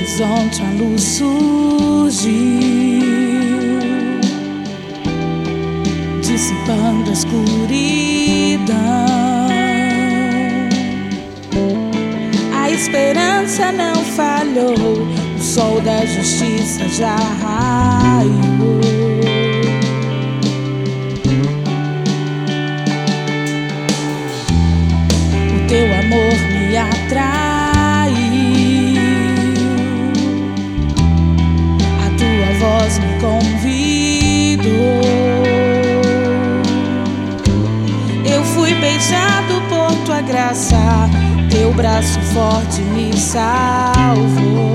horizonte a luz surgiu, dissipando a escuridão. A esperança não falhou, o sol da justiça já raiou. O teu amor me atraiu, a tua voz me convidou. Eu fui beijado por tua graça, teu braço forte me salvou.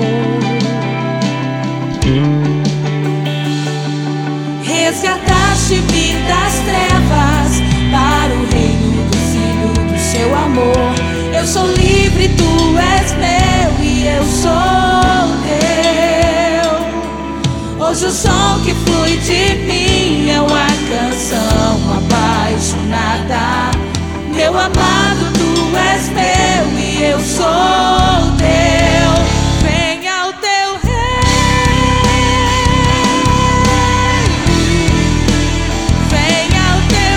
Resgataste-me das trevas para o reino do Filho do seu amor. Eu sou livre, tu és meu e eu sou teu. Hoje o som que flui de mim é uma canção apaixonada. Meu amado, tu és meu e eu sou teu. Venha o teu reino, venha o teu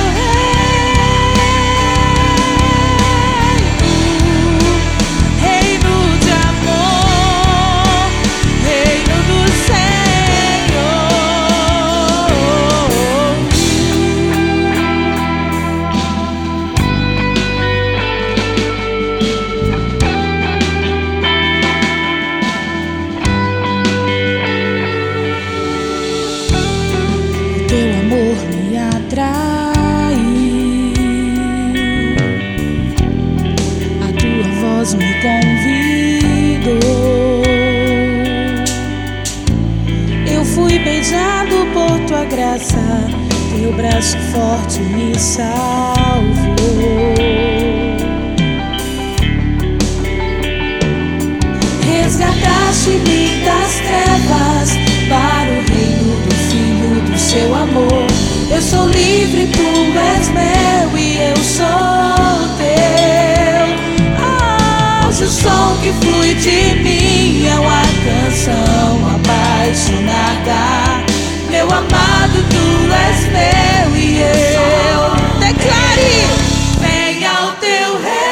reino, reino de amor, reino do Senhor. Teu amor me atraiu, a tua voz me convidou. Eu fui beijado por tua graça, teu braço forte me salvou. Resgataste-me das trevas para o reino do Filho do seu amor. Eu sou livre, tu és meu e eu sou teu. Hoje o som que flui de mim é uma canção apaixonada. Meu amado, tu és meu e eu declare: venha o teu reino.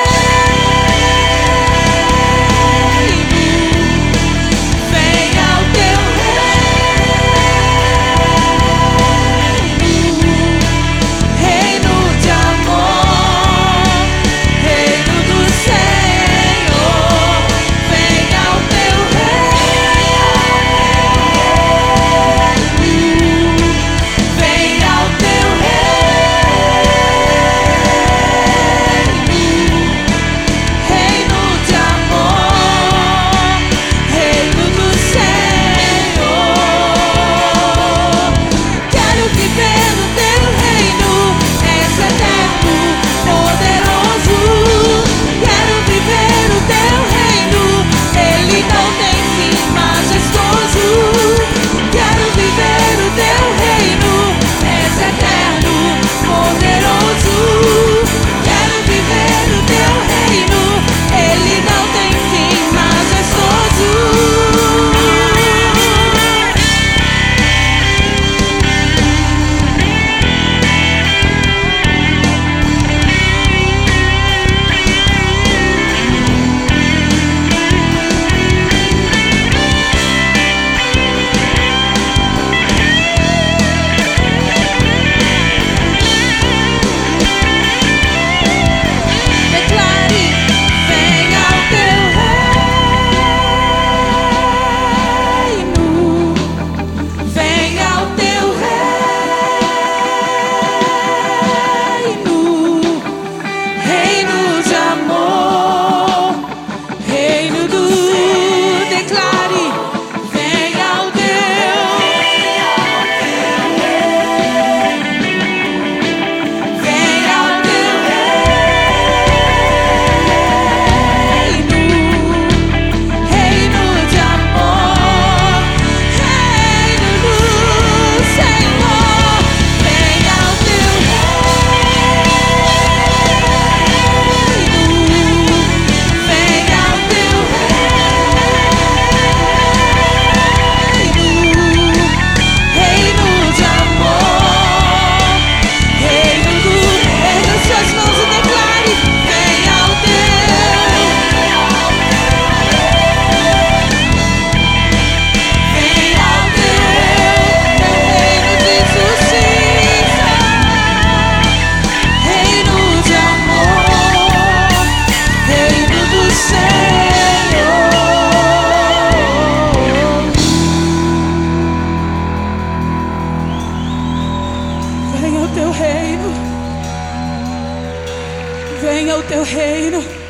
venha o teu reino.